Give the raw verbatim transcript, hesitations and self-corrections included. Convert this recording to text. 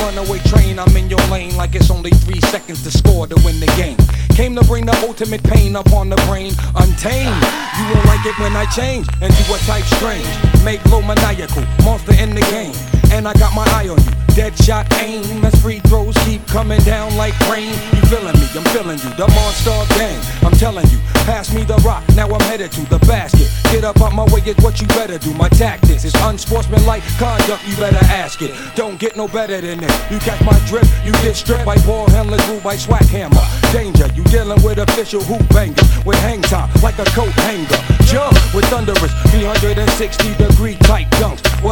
runaway train. I'm in your lane like it's only three seconds to score to win the game. Came to bring the ultimate pain upon the brain, untamed. You won't like it when I change into a type strange. Make low maniacal, monster in the game. And I got my eye on you, dead shot aim. As free throws keep coming down like rain. You feeling me, I'm feeling you, the monster gang. I'm telling you, pass me the rock, now I'm headed to the basket. Get up out my way, it's what you better do. My tactics is unsportsmanlike conduct, you better ask it. Don't get no better than this. You catch my drift, you get stripped by ball handlers, ruled by swag hammer. Danger, you dealing with official hoop bangers with hang time like a coat hanger. Jump with thunderous three hundred sixty degree type dunks.